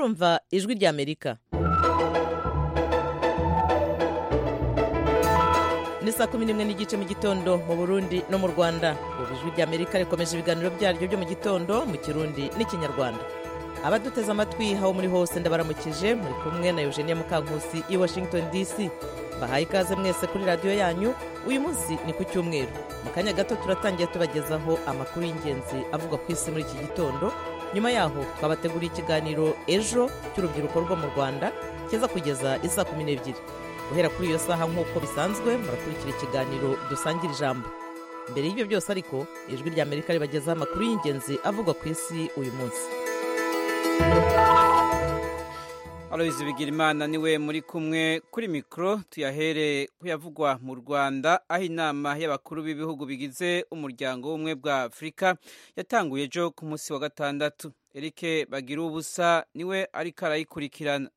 murumva ijwi rya Amerika. Ni saa 11:15 mu gitondo mu Burundi no mu Rwanda. Ubu ijwi rya Amerika rikomeje ibiganiro byaryo byo mu gitondo mu Kirundi n'Ikinyarwanda. Abaduteze amatwi hawo muri hose ndabaramukije, muri kumwe na Eugenie Mukankusi i Washington DC. Bahaye ikaze mwese kuri radio yanyu. Uyu munsi ni ku cyumweru. Mu kanya gato turatangiye tubagezaho amakuru y'ingenzi avuga ku isi muri iki gitondo. Nyuma yaho twabateguriye ikiganiro ejo cy'urubyiruko rwo mu Rwanda kiza kugeza isa 12. Guhera kuri iyo saha nk'uko bisanzwe murakurikira ikiganiro dusangira ijambo. Mbere y'ibyo byose ariko ijwi rya Amerika ribagezaho amakuru y'ingenzi avuga ku isi uyu munsi. Aloyizi Bigirimana niwe muri kumwe kuri mikro, tuyahere kuyavugwa mu Rwanda aho inama y'abakuru b'ibihugu bigize umuryango w'ubumwe bwa Afurika yatanguye ejo ku munsi wa gatandatu. Eric Bagirubusa niwe ariko arayikurikirana.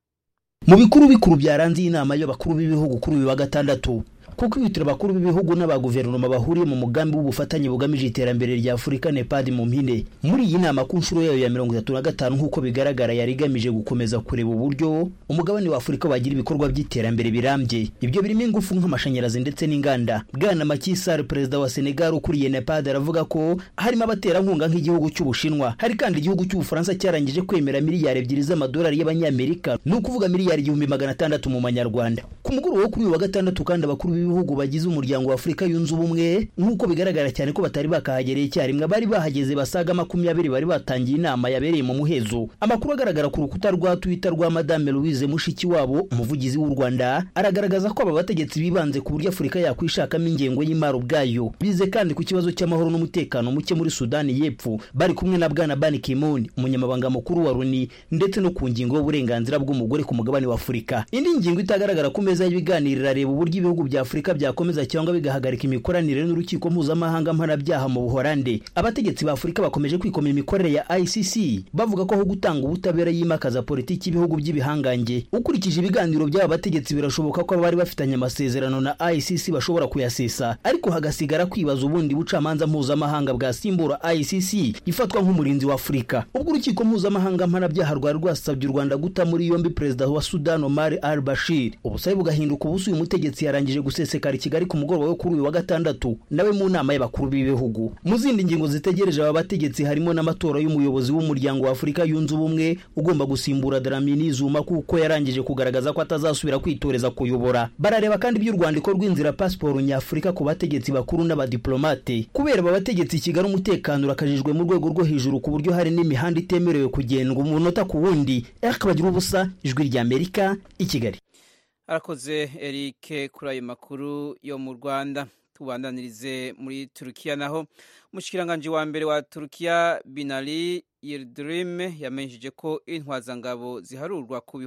Mu bikuru byaranze inama y'abakuru b'ibihugu kuri uyu wa gatandatu, kuko ibitiro bakuru b'ibihugu n'abaguverinoma bahuriye mu mugambi w'ubufatanye bugamije iterambere rya Afurika NEPAD mu mpine. Muri iyi nama ku nshuro yayo ya 35 nk'uko bigaragara yari igamije gukomeza kureba uburyo umugabane wa Afurika wagira ibikorwa by'iterambere birambye. Ibyo birimo ingufu nk'amashanyarazi ndetse n'inganda. Bwana Macky Sall, perezida wa Senegal ukuriye NEPAD, aravuga ko harimo abaterankunga nk'igihugu cy'Ubushinwa. Hari kandi igihugu cy'Ubufaransa cyarangije kwemera miliyari 2 z'amadolari y'abanyamerika, ni ukuvuga miliyari 1,600 mu manyarwanda. Ku mugoroba wo kuri uyu wa gatandatu kandi abakuru b'ibihugu bagize umuryango wa Afurika yunze ubumwe nk'uko bigaragara cyane ko batari bakahagereye icyarimwe, bari bahageze basaga 20 bari batangiye inama yabereye mu muhezo. Amakuru agaragara ku rukuta rwa Twitter rwa Madame Louise Mushikiwabo, umuvugizi w'u Rwanda, aragaragaza ko aba bategetsi bibanze ku buryo Afurika yakwishakamo ingengo y'imari ubwayo. Bize kandi ku kibazo cy'amahoro n'umutekano muke muri Sudani y'Epfo, bari kumwe na Bwana Ban Ki-moon, umunyamabanga mukuru wa Loni, ndetse no ku ngingo y'uburenganzira bw'umugore ku mugabane wa Afurika. Indi ngingo itagaragara ku meza y'ibiganiro irareba uburyo ibihugu bya Afurika byakomeza cyangwa bigahagarika imikoranire n'urukiko mpuzamahanga mpanabyaha mu Buholande. Abategetsi ba Afurika bakomeje kwikomera imikorere ya ICC, bavuga ko aho gutanga ubutabera yimakaza politiki y'ibihugu by'ibihangange. Ukurikije ibiganiro by'aba bategetsi birashoboka ko bari bafitanye amasezerano na ICC bashobora kuyasesa, ariko hagasigara kwibaza ubundi bucamanza mpuzamahanga bwasimbura ICC ifatwa nk'umurinzi wa Afurika. Ubwo urukiko mpuzamahanga mpanabyaha rwari rwasabye u Rwanda guta muri yombi perezida wa Sudan Omar al-Bashir, ubusabe bugahinduka ubusuye umutegetsi yarangije gusesekara Kigali ku mugoroba wo kuri uyu wa gatandatu nawe mu nama y'abakuru b'ibihugu. Mu zindi ngingo zitegereje aba bategetsi harimo n'amatora y'umuyobozi w'umuryango wa Afurika yunze ubumwe ugomba gusimbura Dlamini Zuma kuko yarangije kugaragaza ko atazasubira kwitoreza kuyobora. Barareba kandi by'u Rwandiko rw'inzira passport nyafurika ku bategetsi bakuru n'abadiplomate. Kubera aba bategetsi Kigali umutekano urakajijwe mu rwego rwo hejuru ku buryo hari n'imihanda itemerewe kugendwa umunota ku wundi. Eric Bagirubusa, ijwi rya Amerika, i Kigali. Arakoze Eric kuri ayo makuru yo mu Rwanda. Tubandanirize muri Turukiya, naho umushikiranganje wa mbere wa Turukiya Binali Yildirim yamenyesheje ko intwazangabo ziharurwa ku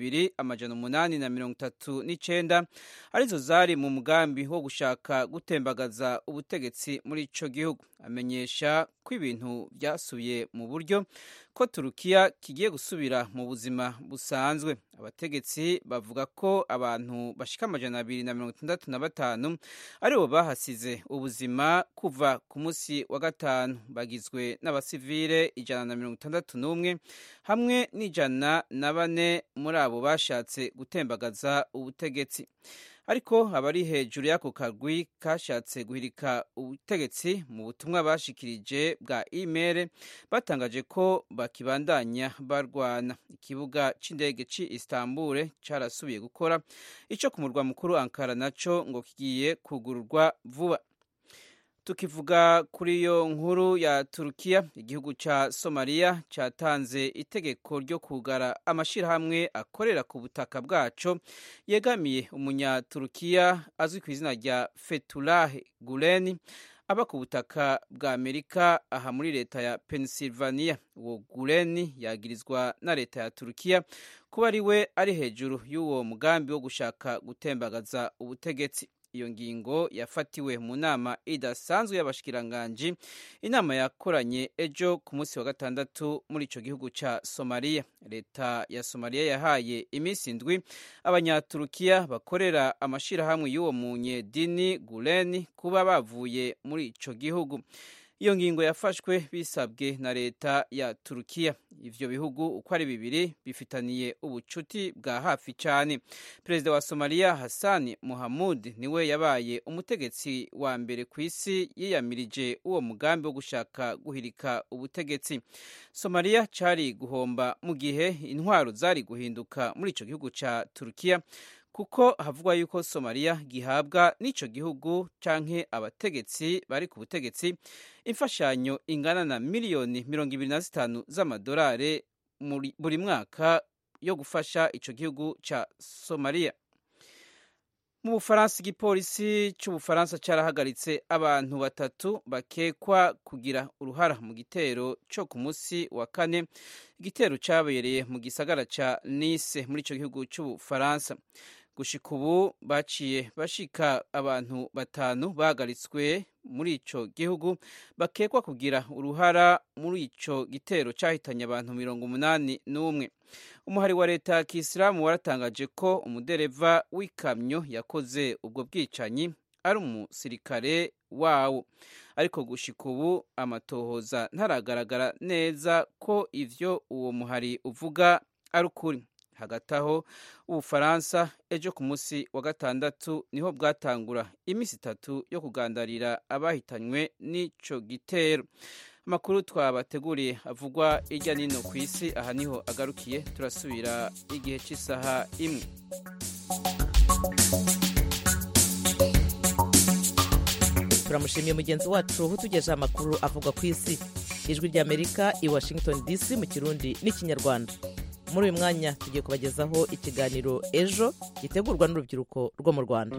2,839 arizo zari mu mugambi wo gushaka gutembagaza ubutegetsi muri ico gihugu. Amenyesha ko ibintu byasubiye mu buryo, ko Turukiya kigiye gusubira mu buzima busanzwe. Abategetsi bavuga ko abantu bashika 265 aribo bahasize ubuzima kuva ku munsi wa gatanu, bagizwe n'abasivile 161 hamwe n'104 muri abo bashatse gutembagaza ubutegetsi. Ariko abari hejuru y'ako kagwi kashatse guhirika ubutegetsi mu butumwa bashikirije bwa email batangaje ko bakibandanya barwana. Ikibuga c'indege ci Istanbul carasubiye gukora, ico ku murwa mukuru Ankara naco ngo kigiye kugururwa vuba. Tukivuga kuri iyo nkuru ya Turukiya, igihugu ca Somalia cyatanze itegeko ryo kugara amashirahamwe akorera ku butaka bwaco yegamiye umunya-Turukiya azwi ku izina rya Fethullah Gulen aba ku butaka bwa Amerika aha muri leta ya Pennsylvania. Uwo Gulen yagirizwa na leta ya Turukiya kuba ari hejuru y'uwo mugambi wo gushaka gutembagaza ubutegetsi. Iyo ngingo yafatiwe mu nama idasanzwe y'abashikiranganje, inama yakoranye ejo ku munsi wa gatandatu muri ico gihugu ca Somalia. Leta ya Somalia yahaye iminsi 7 abanyaturukiya bakorera amashirahamwe y'uwo munyedini Gulen kuba bavuye muri ico gihugu. iyo ngingo yafashwe bisabwe na leta ya Turukiya. Ivyo bihugu uko ari bibiri bifitaniye ubucuti bwa hafi cyane. Perezida wa Somalia Hassan Mohamud niwe yabaye umutegetsi wa mbere ku isi yiyamirije uwo mugambi wo gushaka guhirika ubutegetsi. Somalia cari guhomba mu gihe intwaro zari guhinduka muri ico gihugu ca Turukiya, kuko havugwa yuko Somalia gihabwa n'ico gihugu canke abategetsi bari ku butegetsi imfashanyo ingana na miliyoni 25 z'amadolari buri mwaka yo gufasha ico gihugu ca Somalia. Mu Bufaransa, igipolisi c'Ubufaransa carahagaritse abantu batatu bakekwa kugira uruhara mu gitero co ku musi wa kane. Igitero cabereye mu gisagara ca Nice muri ico gihugu c'Ubufaransa. Gushika ubu baciye bashika abantu batanu bahagaritswe muri ico gihugu bakekwa kugira uruhara muri ico gitero cahitanye abantu 81. Umuhari wa leta ya Kisilamu waratangaje ko umudereva w'ikamyo yakoze ubwo bwicanyi ari umusirikare wawo, ariko gushika ubu amatohoza ntaragaragara neza ko ivyo uwo muhari uvuga ari ukuri. Hagati aho Ubufaransa ejo ku musi wa gatandatu niho bwatangura imisi 3 yo kugandarira abahitanywe n'ico gitero. Amakuru twabateguriye avugwa irya nino ku isi aha niho agarukiye. Turasubira igihe cy'isaha 1. Turamushimiye mugenzi wacu utugejeje amakuru avugwa ku isi. Ijwi ry'Amerika i Washington DC mu Kirundi n'Ikinyarwanda. Muri uyu mwanya tugiye kubagezaho ikiganiro Ejo gitegurwa n'urubyiruko rwo mu Rwanda.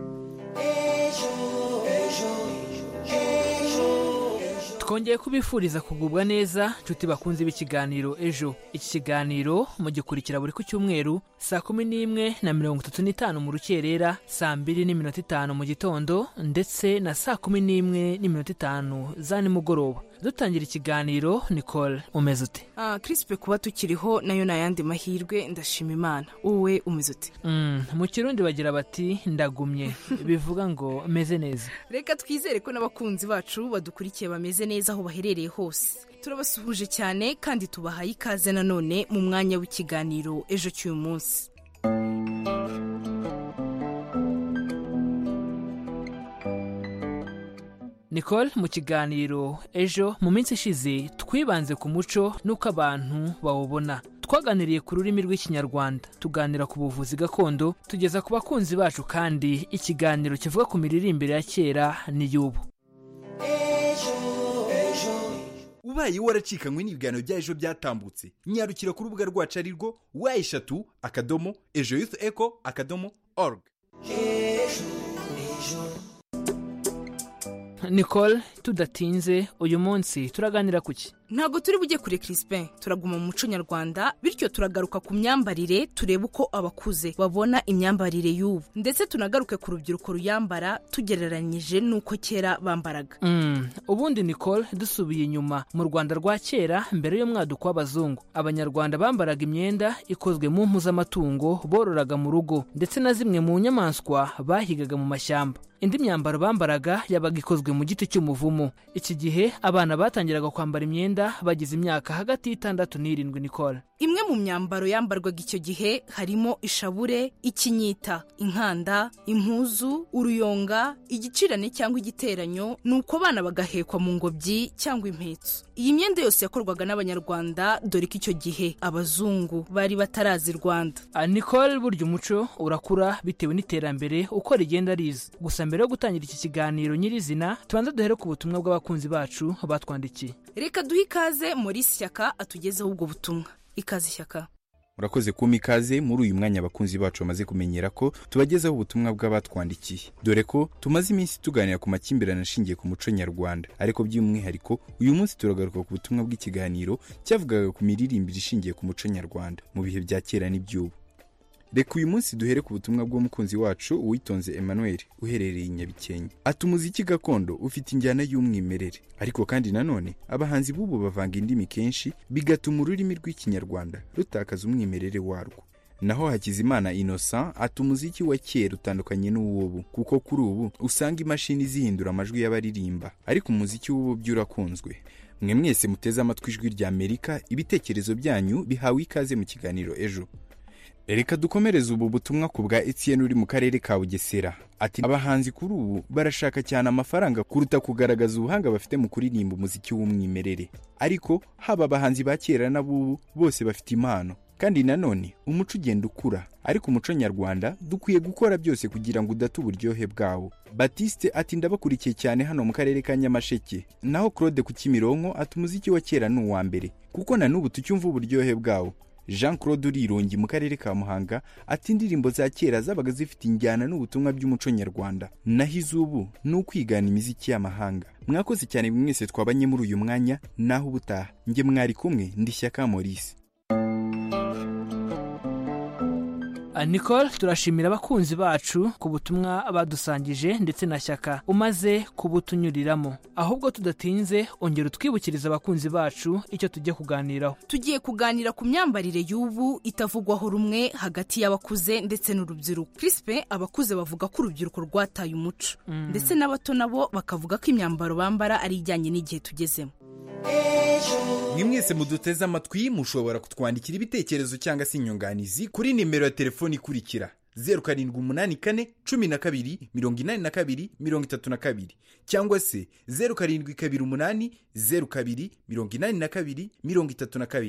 Twongeye kubifuriza kugubwa neza nshuti bakunze b'ikiganiro Ejo. Iki kiganiro mugikurikira buri ku cyumweru saa 11:35 mu rukerera, saa 2:05 mu gitondo ndetse na saa 11:05 za nimugoroba. Dutangira ikiganiro, Nicole umeze ute? Crispe, kuba tukiriho nayo nayandi mahirwe, ndashima Imana. Uwe umeze ute? Mu Kirundi bagira bati ndagumye, bivuga ngo meze neza. Reka twizere ko n'abakunzi bacu badukurikiye bameze neza aho baherereye hose. Turabasuhuje cyane kandi tubahaye ikaze nanone mu mwanya w'ikiganiro Ejo cy'uyu munsi. Nicole, mu kiganiro Ejo mu minsi ishize twibanze ku muco n'uko abantu bawubona. Twaganiriye ku rurimi rw'Ikinyarwanda, tuganira ku buvuzi gakondo, tugeza ku bakunzi bacu kandi ikiganiro kivuga ku miririmbire ya kera n'iy'ubu. Ubaye waracikanywe n'ibiganiro bya Ejo byatambutse, nyarukira ku rubuga rwacu arirwo wa3.ejoyouthecho.org. Nicole, tudatinze uyu munsi turaganira kuki? Ntabwo turi bujye kure Crispin, turaguma mu muco nyarwanda, bityo turagaruka ku myambarire, turebe uko abakuze babona imyambarire y'ubu, ndetse tunagaruke ku rubyiruko ruyambara tugereranyije n'uko kera bambaraga. Ubundi Nicole, dusubiye inyuma mu Rwanda rwa kera mbere y'umwaduko w'abazungu, Abanyarwanda bambaraga imyenda ikozwe mu mpu z'amatungo bororaga mu rugo, ndetse na zimwe mu nyamaswa bahigaga mu mashyamba. Indi myambaro bambaraga yabaga ikozwe mu giti cy'umuvumu. Iki gihe abana batangiraga kwambara imyenda bagize imyaka hagati y'6 n'7. Nicole, imwe mu myambaro yambarwaga icyo gihe harimo ishabure, ikinyita, inkanda, impuzu, uruyonga, igicirane cyangwa igiteranyo, nuko abana bagahekwa mu ngobyi cyangwa impetso. Iyi myenda yose yakorwaga n'Abanyarwanda, dore ko icyo gihe abazungu bari batarazi Rwanda. Nicole, burya umuco urakura bitewe n'iterambere uko rigenda riza. Gusa mbere yo gutangira iki kiganiro nyirizina, tubanza duhere ku butumwa bw'abakunzi bacu batwandikiye. Reka duhe ikaze Maurice Shyaka atugezeho ubwo butumwa. Ikaze Shyaka. Murakoze kuma ikaze muri uyu mwanya abakunzi bacu bamaze kumenyera ko tubagezaho ubutumwa bw'abatwandikiye, dore ko tumaze iminsi tuganira ku makimbirane ashingiye ku muco nyarwanda, ariko by'umwihariko uyu munsi turagaruka ku butumwa bw'ikiganiro cyavugaga ku miririmbire ishingiye ku muco nyarwanda mu bihe bya kera n'iby'ubu. Reka uyu munsi duhere ku butumwa bw'umukunzi wacu Uwitonze Emmanuel uherereye i Nyabikenke. Ati umuziki gakondo ufite injyana y'umwimerere, ariko kandi nanone abahanzi b'ubu bavanga indimi kenshi bigatuma ururimi rw'Ikinyarwanda rutakaza umwimerere warwo. naho Hakizimana Innocent ati umuziki wa kera utandukanye n'uw'ubu kuko kuri ubu usanga imashini zihindura amajwi y'abaririmba ariko umuziki w'ubu byurakunzwe. Mwe mwese muteze amatwi ijwi rya Amerika, ibitekerezo byanyu bihawe ikaze mu kiganiro ejo. Reka dukomereze ubu butumwa ku bwa Etienne uri mu karere ka Bugesera. Ati abahanzi kuri ubu barashaka cyane amafaranga kuruta kugaragaza ubuhanga bafite mu kuririmba umuziki w'umwimerere. Ariko haba abahanzi ba kera n'abubu bose bafite impano. Kandi nanone umuco ugenda ukura, ariko umuco nyarwanda dukwiye gukora byose kugira ngo udate uburyohe bwawo. Baptiste ati ndabakurikiye cyane hano mu karere ka Nyamasheke. Naho Claude ku Kimironko ati umuziki wa kera ni uwa mbere kuko na n'ubu tucyumva uburyohe bwawo. Jean Claude Urirongi mu karere ka Muhanga ati indirimbo za kera zabaga zifite injyana n'ubutumwa by'umuco nyarwanda, naho izubu ni ukwigana imiziki y'amahanga. Mwakoze cyane mwese twabanye muri uyu mwanya, naho ubutaha nge mwari kumwe ndi Shyaka Maurice. Nicole, turashimira abakunzi bacu ku butumwa badusangije ndetse na Shyaka umaze kubutunyuriramo. Ahubwo tudatinze ongera utwibukiriza abakunzi bacu icyo tujye kuganiraho. Tugiye kuganira ku myambarire y'ubu itavugwaho rumwe hagati y'abakuze ndetse n'urubyiruko. Crispe, abakuze bavuga ko urubyiruko rwataye umuco ndetse n'abato nabo bakavuga ko imyambaro bambara ari ijyanye n'igihe tugezemo. Mwese muduteze amatwi mushobora kutwandikira ibitekerezo cyangwa se inyunganizi kuri nimero ya telefoni ikurikira 0784 12 82 32 cyangwa se 0728 02 82 32.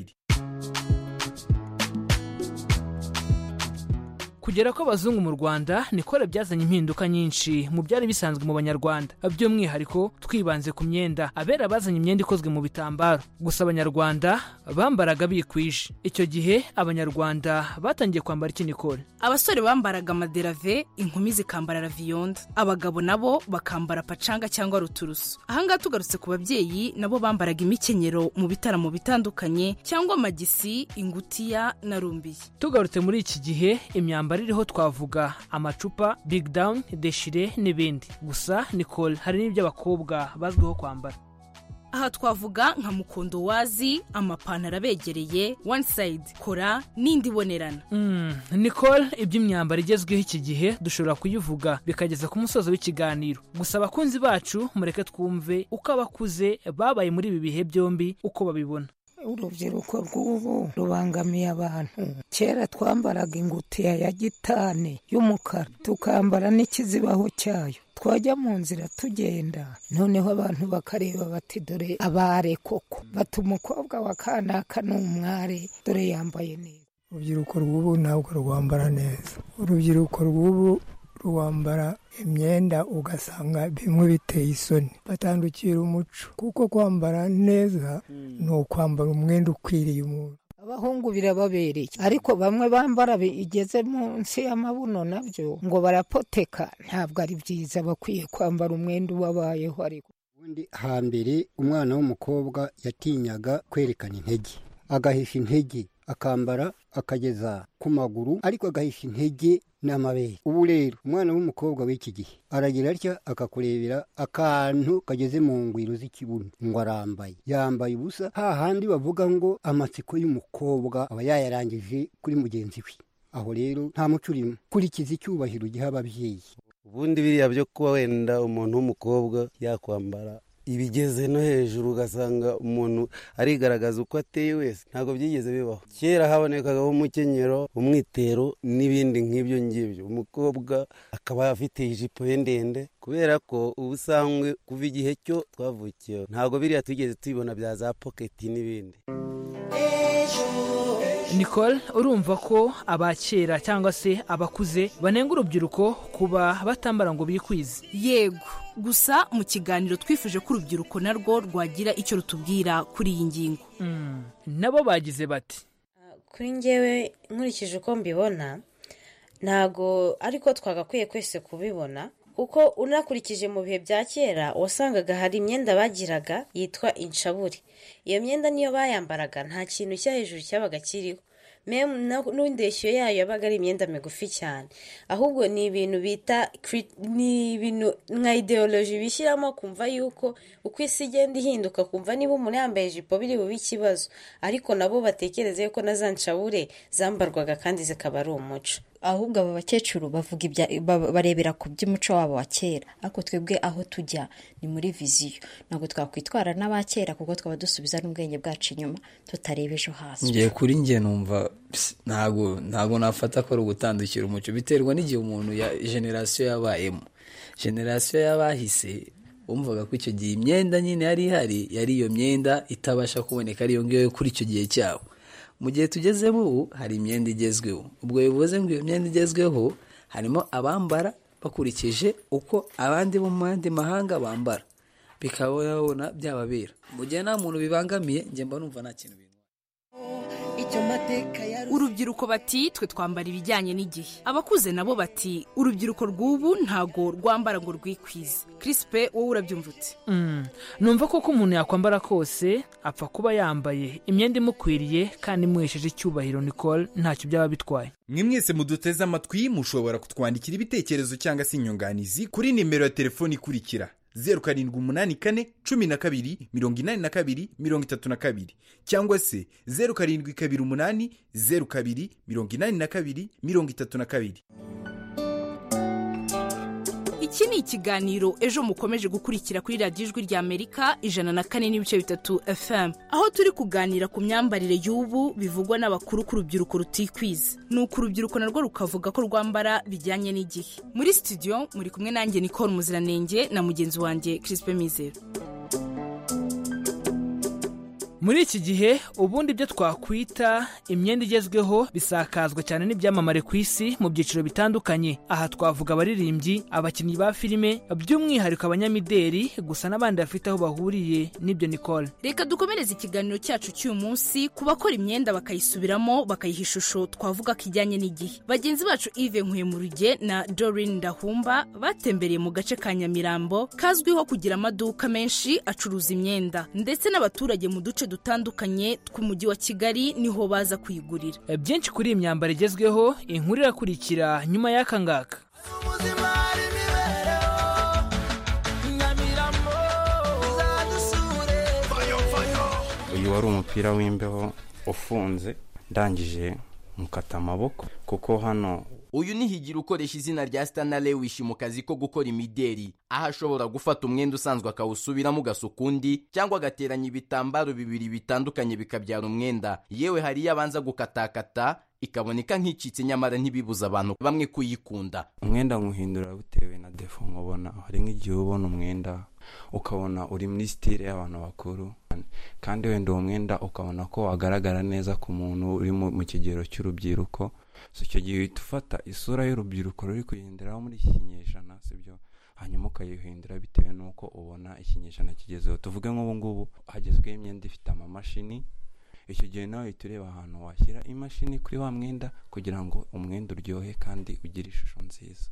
Kugera kw'abazungu mu Rwanda Nicole byazanye impinduka nyinshi mu byari bisanzwe mu Banyarwanda, by'umwihariko twibanze ku myenda. Abera bazanye imyenda ikozwe mu bitambaro, gusa Abanyarwanda bambaraga bikwije. Icyo gihe Abanyarwanda batangiye kwambara iki Nicole? Abasore bambaraga amaderave, inkumi zikambara raviyonda, abagabo nabo bakambara pacanga cyangwa ruturusu. Ahangaha tugarutse ku babyeyi, nabo bambaraga imikenyero mu bitaramo bitandukanye cyangwa amagisi, ingutiya na rumbiye. Tugarutse muri iki gihe imyambaro iriho twavuga amacupa, big down, deshire n'ibindi. Gusa Nicole, hari n'ibyo abakobwa bazwiho kwambara. Aha twavuga nka mukondowazi, amapantaro abegereye, one side, kora n'indi bonerana. Nicole, iby'imyambaro igezweho iki gihe dushobora kuyivuga bikageza ku musozo w'ikiganiro. Gusa abakunzi bacu mureke twumve uko abakuze babaye muri ibi bihe byombi uko babibona. Urubyiruko rw'ubu rubangamiye abantu. Kera twambaraga ingutiya ya gitane y'umukara, tukambara n'ikizibaho cyayo, twajya mu nzira tugenda, noneho abantu bakareba bati dore abare koko, bati umukobwa wa kanaka ni umware, dore yambaye neza. Urubyiruko rw'ubu ntabwo rwambara neza. Urubyiruko rw'ubu rwambara imyenda ugasanga bimwe biteye isoni, batandukira umuco, kuko kwambara neza ni ukwambara umwenda ukwiriye umuntu. Abahungu birababereye, ariko bamwe bambara igeze munsi y'amabuno nabyo ngo barapoteka, ntabwo ari byiza, bakwiye kwambara umwenda ubabayeho. Ariko ubundi hambere umwana w'umukobwa yatinyaga kwerekana intege, agahisha intege, akambara akageza ku maguru, ariko agahisha intege n'amabere. Ubu rero umwana w'umukobwa w'iki gihe aragira atya akakurebera akantu kageze mu ngwiro z'ikibuno ngo arambaye, yambaye ubusa, hahandi bavuga ngo amatsiko y'umukobwa aba yayarangije kuri mugenzi we. Aho rero nta muco urimo, kurikiza icyubahiro giha ababyeyi. Ubundi biriya byo kuba wenda umuntu w'umukobwa yakwambara ibigeze no hejuru ugasanga umuntu arigaragaza uko ateye wese, ntabwo byigeze bibaho. Kera habonekagaho umukenyero, umwitero n'ibindi nk'ibyo ngibyo. Umukobwa akaba afite ijipo ye ndende, kubera ko ubusanzwe kuva igihe cyo twavukiyeho ntabwo biriya tugeze tubibona bya za poketi n'ibindi. Nicole, urumva ko abakera cyangwa se abakuze banenga urubyiruko kuba batambara ngo bikwize? Yego, gusa mu kiganiro twifuje ko urubyiruko narwo rwagira icyo rutubwira kuri iyi ngingo. Nabo bagize bati, kuri njyewe nkurikije uko mbibona ntago ariko twagakwiye kwese kubibona, kuko unakurikije mu bihe bya kera wasangaga hari imyenda bagiraga yitwa inshaburi. Iyo myenda niyo bayambaraga nta kintu cya hejuru cyabaga kiriho, n'indeshyo yayo yabaga ari imyenda migufi cyane, ahubwo ni ibintu bita ni ibintu nka ideoloji bishyiramo kumva yuko uko isi igenda ihinduka, kumva niba umuntu yambaye ijipo biri bube ikibazo, ariko nabo batekereza yuko na za nshabure zambarwaga kandi zikaba ari umuco. Ahubwo aba bakecuru barebera ku by'umuco wabo wa kera, ariko twebwe aho tujya ni muri viziyo. Ntabwo twakwitwara n'abakera kuko twaba dusubiza n'ubwenge bwacu inyuma tutareba ejo hasi. Ngiye kuri njye numva ntabwo nafata ko ari ugutandukira umuco, biterwa n'igihe umuntu ya generasiyo yabayemo. Generasiyo y'abahise bumvaga ko icyo gihe imyenda nyine yari iyo myenda itabasha kuboneka ariyo ngiyo kuri icyo gihe cyabo. Mu gihe tugezemo ubu hari imyenda igezweho, ubwo bivuze ngo iyo myenda igezweho harimo abambara bakurikije uko abandi bo mu yandi mahanga bambara, bikabona byababera. Mu gihe nta muntu bibangamiye, njye mba numva nta kintu. Urubyiruko bati twe twambara ibijyanye n'igihe, abakuze nabo bati urubyiruko rw'ubu ntago rwambara ngo rwikwize. Crispe, wowe urabyumva ute? Numva ko umuntu yakwambara kose apfa kuba yambaye imyenda imukwiriye kandi imuhesheje icyubahiro. Nicole, ntacyo byaba bitwaye. Mwe mwese muduteze amatwi mushobora kutwandikira ibitekerezo cyangwa se inyunganizi kuri nimero ya telefoni ikurikira 0784428232 cyangwa se 0728028232. Iki ni ikiganiro ejo mukomeje gukurikira kuri radiyo Ijwi rya Amerika 104.3 FM, aho turi kuganira ku myambarire y'ubu bivugwa n'abakuru ku rubyiruko rutikwiza, nuko urubyiruko narwo rukavuga ko rwambara bijyanye n'igihe. Muri studio muri kumwe nanjye Nicole Muziranenge na mugenzi wanjye Crispe Mizero. Muri iki gihe ubundi ibyo twakwita imyenda igezweho bisakazwa cyane n'ibyamamare ku isi mu byiciro bitandukanye. Aha twavuga abaririmbyi, abakinnyi ba filime, by'umwihariko abanyamideli, gusa n'abandi bafite aho bahuriye n'ibyo. Nicole, reka dukomereze ikiganiro cyacu cy'uyu munsi ku bakora imyenda bakayisubiramo bakayiha ishusho twavuga ko ijyanye n'igihe. Bagenzi bacu Yves Nkuyemurugye na Dorine Ndahumba batembereye mu gace ka Nyamirambo kazwiho kugira amaduka menshi acuruza imyenda, ndetse n'abaturage mu duce dutandukanye tw'umujyi wa Kigali niho baza kuyigurira. Byinshi kuri iyi myambaro igezweho inkuru irakurikira nyuma y'aka ngaka. Uyu wari umupira w'imbeho ufunze, ndangije mukata amaboko kuko hano. Uyu ni Higira ukoresha izina rya Stana Lewis mu kazi ko gukora imideri, aho ashobora gufata umwenda usanzwe akawusubiramo ugasukundi cyangwa agateranya ibitambaro bibiri bitandukanye bikabyara umwenda. Yewe hari yabanza gukatakata ikaboneka nk'icitse, nyamara ntibibuza abantu bamwe kuyikunda. Umwenda nkuhindura bitewe na defo nkubona. Hari nk'igihe ubona umwenda ukabona uri muri style y'abantu bakuru, kandi wenda uwo mwenda ukabona ko wagaragara neza ku muntu uri mu kigero cy'urubyiruko. So icyo gihe uhita ufata isura y'urubyiruko ruri kugenderaho muri iki kinyejana, sibyo, hanyuma ukayihindura bitewe n'uko ubona ikinyejana kigezeho. Tuvuge nk'ubu ngubu hagezweho imyenda ifite amamashini, icyo gihe nawe uhita ureba ahantu washyira imashini kuri wa mwenda kugira ngo umwenda uryohe kandi ugire ishusho nziza.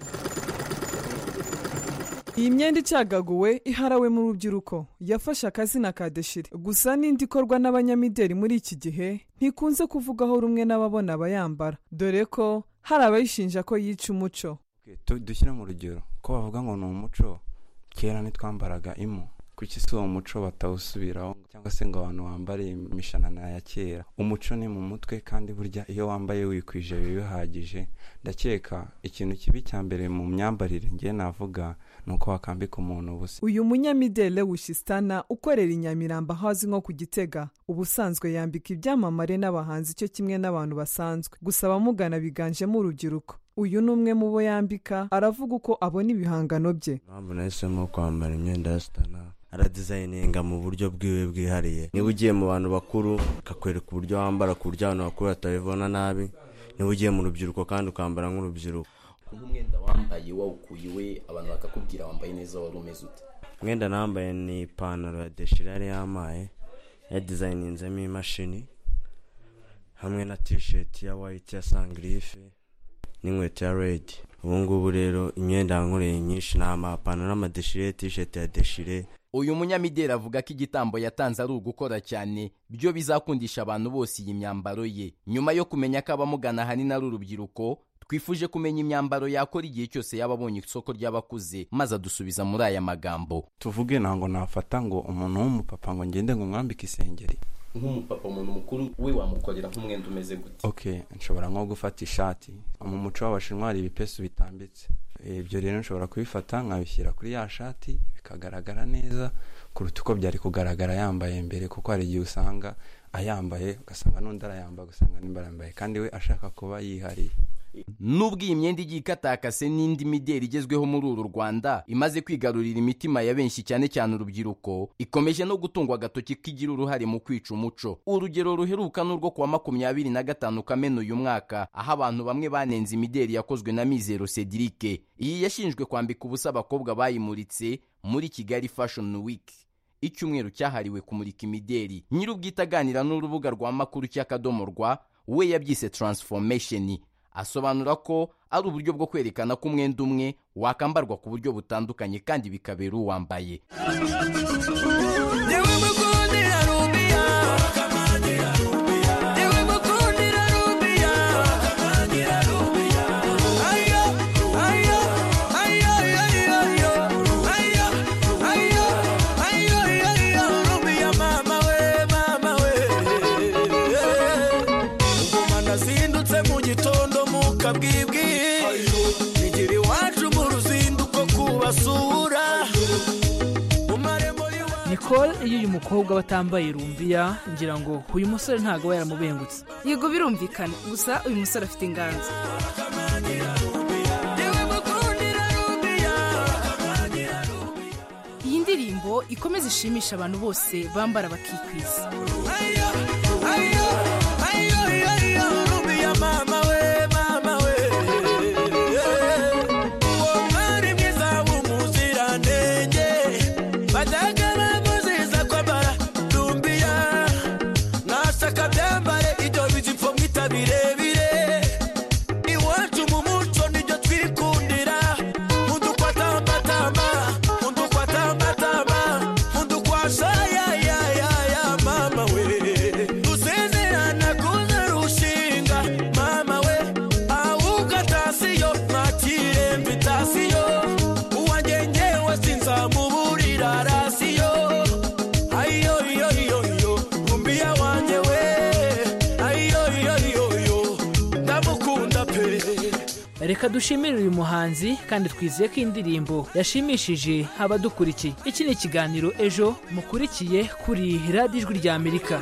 Iyi myenda icagaguwe iharawe mu rubyiruko yafashe akazina ka deshire, gusa n'indi ikorwa n'abanyamideli muri iki gihe ntikunze kuvugaho rumwe n'ababona abayambara, dore ko hari abayishinja ko yica umuco. Dushyira mu rugero ko bavuga ngo ni umuco, kera ntitwambaraga impu, kuki si uwo muco batawusubiraho cyangwa se ngo abantu bambare imishanana ya kera? Umuco ni mu mutwe, kandi burya iyo wambaye wikwije biba bihagije. Ndakeka ikintu kibi cya mbere mu myambarire ngiye navuga nuko wakambika umuntu ubusa. Uyu munyamideli Stana ukorera i Nyamirambo ahazi nko ku Gitega, ubusanzwe yambika ibyamamare n'abahanzi cyo kimwe n'abantu basanzwe, gusa abamugana biganjemo urubyiruko. Uyu ni umwe mu bo yambika, aravuga uko abona ibihangano bye. Mpamvu nahisemo kwambara imyenda ya Stana, aradizayininga mu buryo bwiwe bwihariye. Niba ugiye mu bantu bakuru akakwereka uburyo wambara ku buryo abantu bakuru batabibona nabi, niba ugiye mu rubyiruko kandi ukambara nk'urubyiruko. Umwenda wambaye wawukuye abantu bakakubwira wambaye neza, wari umeze ute? Umwenda nambaye ni ipantaro ya deshire yari yamaye, yadizayininzemo imashini, hamwe na t-shirt ya white ya sangrife n'inkweto ya red. Ubu ngubu rero imyenda yankoreye nyinshi, ni amapantaro n'amadeshire, t-shirt ya deshire. uyu munyamideli avuga ko igitambo yatanze ari ugukora cyane byo bizakundisha abantu bose iyi myambaro ye. Nyuma yo kumenya ko abamugana ahanini ari urubyiruko, twifuje kumenya imyambaro yakora igihe cyose yaba abonye isoko ry'abakuze, maze adusubiza muri aya magambo. Tuvuge ntabwo nafata ngo umuntu w'umupapa ngo ngende ngo mwambike isengeri. Nk'umupapa umuntu mukuru we wamukorera nk'umwenda umeze gute? Okay, nshobora nko gufata ishati. Mu muco w'Abashinwa hari ibipesu bitambitse. Ibyo rero nshobora kubifata nkabishyira kuri ya shati bikagaragara neza kuruta uko byari kugaragara yambaye mbere, kuko hari igihe usanga ayambaye ugasanga n'undi arayambaye ugasanga nimba yambaye kandi we ashaka kuba yihariye. Nubwo iyi myenda igiye ikatakase n'indi mideli igezweho muri uru Rwanda imaze kwigarurira imitima ya benshi cyane cyane urubyiruko, ikomeje no gutungwa agatoki kigira uruhare mu kwica umuco. Urugero ruheruka n'urwo kuwa 25 Kamena uyu mwaka, aho abantu bamwe banenze imideli yakozwe na Mizero Cedric. Iyi yashinjwe kwambika ubusa abakobwa bayimuritse muri Kigali Fashion Week, icyumweru cyahariwe kumurika imideli. Nyirubwite aganira n'urubuga rwa makuru cy'akadomorwa, we yabyise transformation. Asobanura ko ari uburyo bwo kwerekana ko umwenda umwe wakambarwa ku buryo butandukanye kandi bikabera uwambaye. Nicole, iyo uyu mukobwa batambaye rumbiya ngira ngo uyu musore ntago yaramubengutse. Yego birumvikana, gusa uyu musore afite inganzo. Iyi ndirimbo ikomeza ishimisha abantu bose bambara bakikwiza. Reka dushimire uyu muhanzi kandi twizeye ko indirimbo yashimishije abadukurikiye. Iki ni ikiganiro Ejo mukurikiye kuri Radio Ijwi rya Amerika.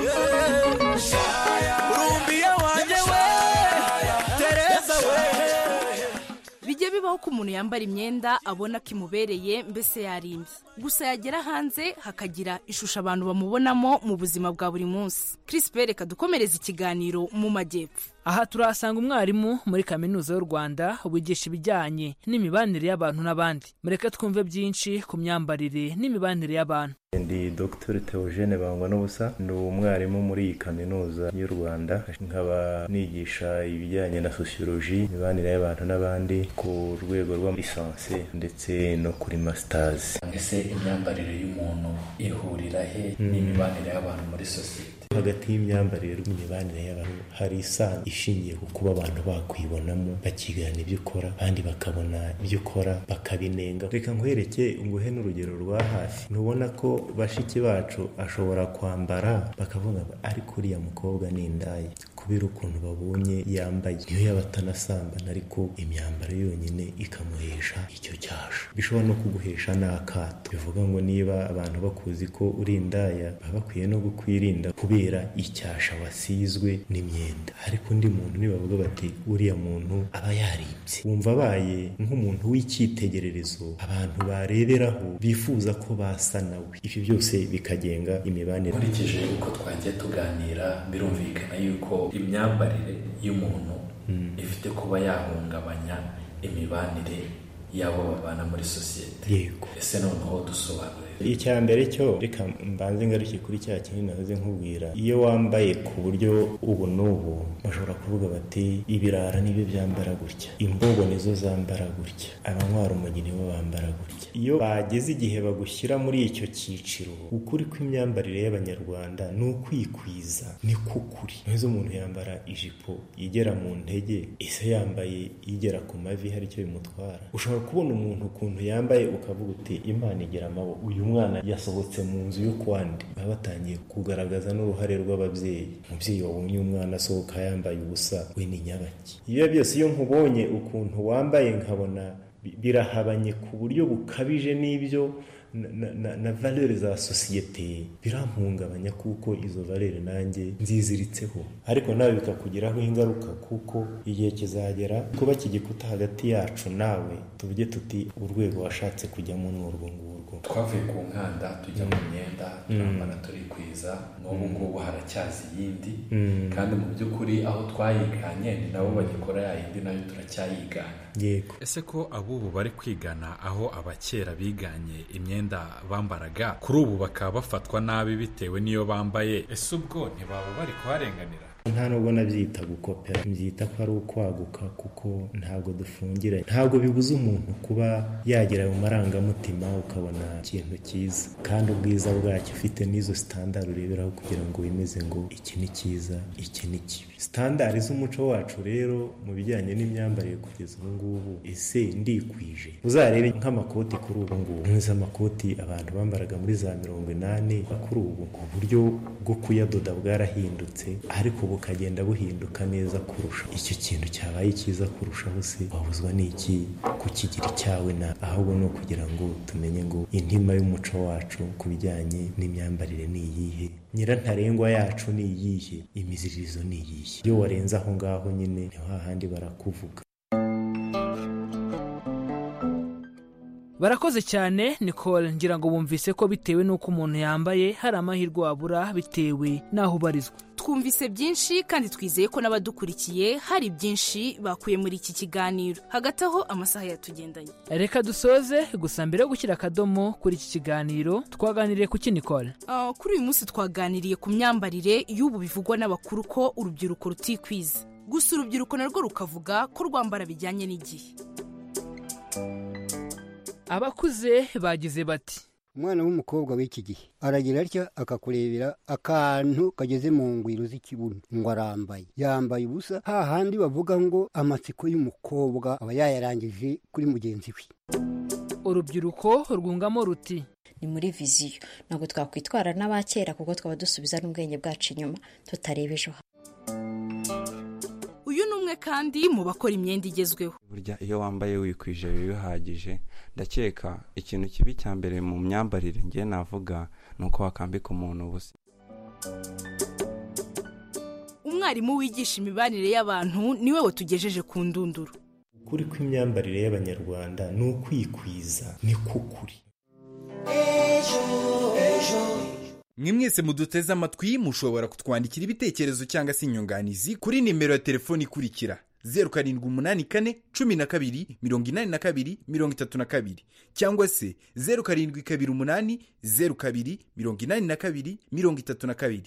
Bijya bibaho ko umuntu yambara imyenda abona ko imubereye, mbese yarimbye, gusa yagera hanze hakagira ishusho abantu bamubonamo mu buzima bwa buri munsi. Chris Pereka dukomereza ikiganiro mu majyepfo. Aha turahasanga umwarimu muri Kaminuza y'u Rwanda wigisha ibijyanye n'imibanire y'abantu n'abandi. Mureke twumve byinshi ku myambarire n'imibanire y'abantu. Ndi Dr. Theogene Bangwanubusa, ni umwarimu muri iyi Kaminuza y'u Rwanda, nkaba nigisha ibijyanye na sociology, imibanire y'abantu n'abandi ku rwego rwa lisansi ndetse no kuri masters. Ese imyambarire y'umuntu ihurira he n'imibanire y'abantu muri sosiyete? Hagati y'imyambarire n'imibanire y'abantu hari isano ishingiye ku kuba abantu bakwibonamo, bakigana ibyo ukora, abandi bakabona ibyo ukora bakabinenga. Reka nkwereke nguhe n'urugero rwa hafi. Ntubona ko bashiki bacu ashobora kwambara bakavuga ariko uriya mukobwa ni indaya kubera ukuntu babonye yambaye, niyo yaba atanasambana ariko imyambaro yonyine ikamuhesha icyo cyasha. Bishobora no kuguhesha n'akato. Bivuga ngo niba abantu bakuzi ko uri indaya, baba bakwiye no kukwirinda kubera icyasha wasizwe n'imyenda. Ariko undi muntu nibavuga bati uriya muntu aba yarimbye, wumva abaye nk'umuntu w'icyitegererezo abantu bareberaho bifuza ko basa nawe. Ibyo byose bikagenga imibanire. Nkurikije uko twagiye tuganira, birumvikana yuko imyambarire y'umuntu ifite kuba yahungabanya imibanire y'abo babana muri sosiyete. Yego. Ese noneho dusobanurira icya mbere cyo reka mbanze ngaruke kuri cya kintu nahoze nkubwira, iyo wambaye ku buryo ubu n'ubu bashobora kuvuga bati ibirara nibyo byambara gutya, imbogo nizo zambara gutya, abanywa urumogi nibo bambara gutya. Iyo bageze igihe bagushyira muri icyo cyiciro, ukuri kw'imyambarire y'abanyarwanda ni ukwikwiza, ni kukuri. Neza umuntu yambara ijipo igera mu ntege, ese yambaye igera ku mavi hari icyo bimutwara? Ushobora kubona umuntu ukuntu yambaye ukavuga uti Imana igira amaboko, uyu mwana yasohotse mu nzu yo kwandi. Baba batangiye kugaragaza n'uruhare rw'ababyeyi. Umubyeyi wabonye umwana asohoka yambaye ubusa, we ni nyabaki. Iyo byose iyo nkubonye ukuntu wambaye nkabona birahabanye ku buryo bukabije n'ibyo na valeur za societe, birampungabanya kuko izo valeur nanjye nziziritseho, ariko nawe bikakugiraho ingaruka kuko igihe kizagera kuba kigikuta hagati yacu nawe tuvuge tuti urwego washatse kujyamo n'urwo ngurwo. Twavuye ku nkanda tujya mu myenda turambara turikwiza, n'ubu ngubu haracyazi yindi kandi mu by'ukuri aho twayiganye ni nabo bagikora ya yindi nayo turacyayigana. Yego. Ese ko abubu bari kwigana aho abakera biganye imyenda bambaraga, kuri ubu bakaba bafatwa nabi bitewe n'iyo bambaye, ese ubwo ntibaba bari kuharenganira? Nta nubwo nabyita gukopera, mbyita ko ari ukwaguka kuko ntabwo dufungiranye. Ntabwo bibuza umuntu kuba yagera mu marangamutima ukabona ikintu cyiza, kandi ubwiza bwacyo ufite n'izo standard ureberaho kugira ngo wemeze ngo iki ni cyiza, iki ni kibi. Standard z'umuco wacu rero mu bijyanye n'imyambarire kugeza ubu ngubu, ese ndikwije? Uzarebe nk'amakoti kuri ubu ngubu, nk'izo amakoti abantu bambaraga muri za 80 kuri ubu uburyo bwo kuyadoda bwarahindutse, ariko bukagenda buhinduka neza kurusha. Icyo kintu cyabaye cyiza kurushaho se wabuzwa n'iki kukigira icyawe? Na ahubwo no kugira ngo tumenye ngo intima y'umuco wacu ku bijyanye n'imyambarire ni iyihe, nyirantarengwa yacu ni iyihe, imiziririzo ni iyihe. Iyo warenze aho ngaho nyine ni hahandi barakuvuga. Barakoze cyane Nicole, ngira ngo bumvise ko bitewe n'uko umuntu yambaye hari amahirwe wabura bitewe n'aho ubarizwa. Twumvise byinshi kandi twizeye ko n'abadukurikiye hari byinshi bakuye muri iki kiganiro. Hagati aho amasaha yatugendanye, reka dusoze, gusa mbere yo gushyira akadomo kuri iki kiganiro twaganiriye ku Nicole. Kuri uyu munsi twaganiriye ku myambarire y'ubu bivugwa n'abakuru ko urubyiruko rutikwiza, gusa urubyiruko narwo rukavuga ko rwambara bijyanye n'igihe. Abakuze bagize bati umwana w'umukobwa w'iki gihe aragira atya akakurebera akantu kageze mu ngwiro z'ikibuno ngo arambaye, yambaye ubusa, hahandi bavuga ngo amatsiko y'umukobwa aba yayarangije kuri mugenzi we. Urubyiruko rwungamo ruti ni muri viziyo, ntabwo twakwitwara n'abakera kuko twaba dusubiza n'ubwenge bwacu inyuma tutareba ejo. Uyu ni umwe kandi mu bakora imyenda igezweho. Burya iyo wambaye wikwije bihagije, ndakeka ikintu kibi cya mbere mu myambarire ngiye navuga ni uko wakambika umuntu ubusa. Umwarimu wigisha imibanire y'abantu niwe watugejeje ku ndunduro. Ukuri kw'imyambarire y'abanyarwanda ni ukwikwiza, ni kukuri. Mwe mwese muduteze amatwi mushobora kutwandikira ibitekerezo cyangwa se inyunganizi kuri nimero ya telefoni ikurikira 0784128232 cyangwa se 0728028232.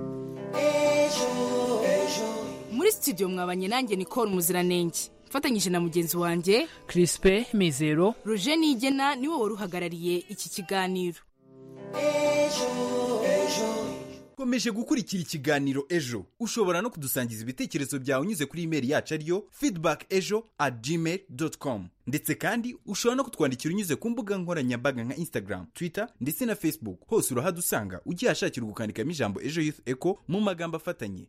Muri studio mwabanye nanjye Nicole Muziranenge, mfatanyije na mugenzi wanjye Crispe Mizero. Roger Nigena niwe waruhagarariye iki kiganiro. Komeje gukurikira ikiganiro Ejo. Ushobora no kudusangiza ibitekerezo byawe unyuze kuri email yacu ariyo feedbackejo@gmail.com. Ndetse kandi ushobora no kutwandikira unyuze ku mbuga nkoranyambaga nka Instagram, Twitter ndetse na Facebook. Hose urahadusanga ugihashakira gukandikamo ijambo Ejo Youth Echo mu magambo afatanye.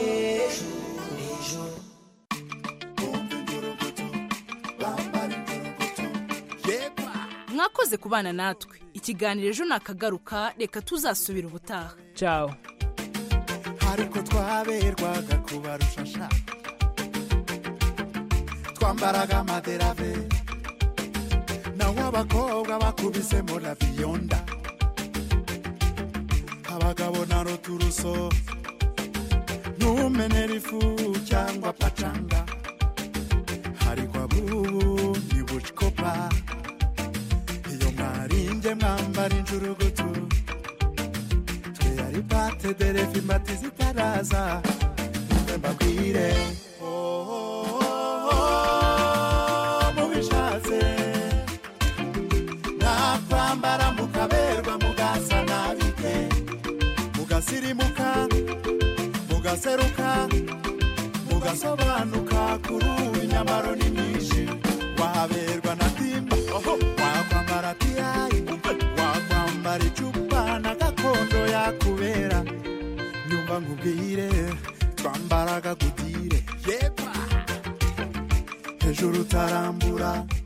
Mwakoze kubana natwe. Ikiganiro Ejo nakagaruka, reka tuzasubira ubutaha. Ciao. Hariko twaberwaga kubarushasha, twambaraga amaderave, naho abakobwa bakubisemo la biyonda, abagabo na roturuso, ntumenera ifu cyangwa pacanga, hariko abubu ni buchkopa, iyo mwaringe mujye mwambara injurugutu twe ari pate derefa imbati zitaraza mbe mbabwire mubishatse nakwambara mukaberwa mugasa nabike mugasirimuka mugaseruka mugasobanuka kuri ubu nyamaro ni nyinshi waberwa na timba wakwambara tiyayi wakwambara icupa na gakondo yakubera nyumva nkubwire twambaraga gutire yepa hejuru utarambura